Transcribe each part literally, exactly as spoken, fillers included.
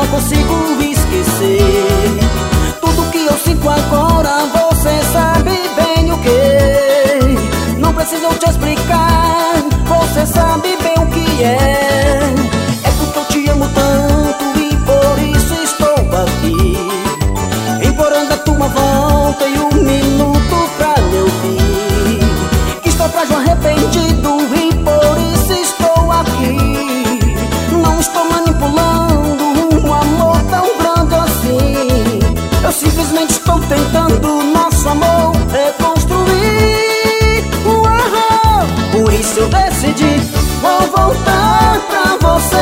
não consigo esquecer. Tudo que eu sinto agora, você sabe bem o que. Não preciso te explicar, você sabe bem o que é. É porque eu te amo tanto e por isso estou aqui, implorando a tua volta e um minuto pra me ouvir. Que estou frágil, arrependido e por isso estou aqui. Não estou manipulando um amor tão grande assim. Eu simplesmente estou tentando nosso amor reconstruir. Uau! Por isso eu decidi, vou voltar pra você.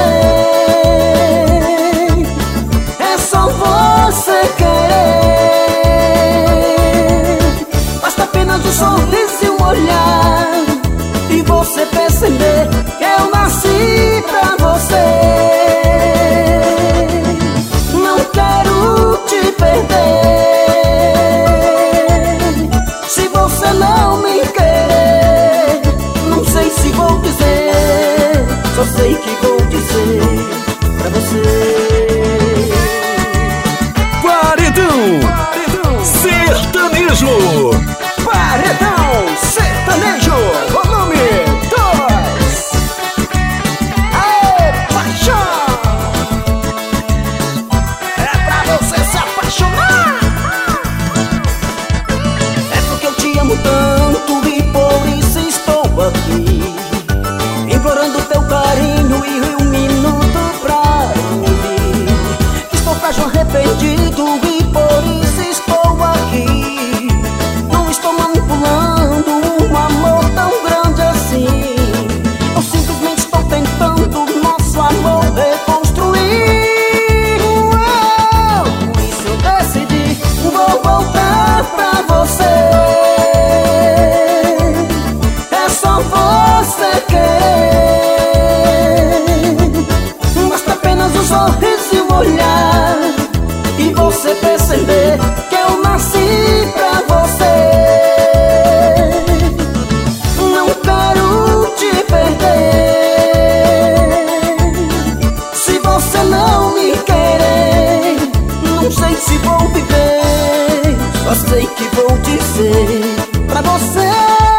É só você querer. Basta apenas um sorriso e um olhar, e você perceber que eu nasci pra você. Não quero te perder. Se você não me querer, não sei se vou dizer, só sei que vou dizer pra você. Paredão Sertanejo. Paredão Sertanejo, volume dois. Aê, paixão! É pra você se apaixonar. É porque eu te amo tanto e por isso estou aqui, implorando teu carinho e um minuto pra ouvir. Estou frágil, arrependido e por isso estou aqui. Não estou manipulando um amor tão grande assim. Eu simplesmente estou tentando nosso amor reconstruir. Uau! Por isso eu decidi, vou voltar pra você. É só você querer. Basta apenas um sorriso e um olhar, e você perceber que eu nasci pra você. Não quero te perder. Se você não me querer, não sei se vou viver, só sei que vou dizer pra você.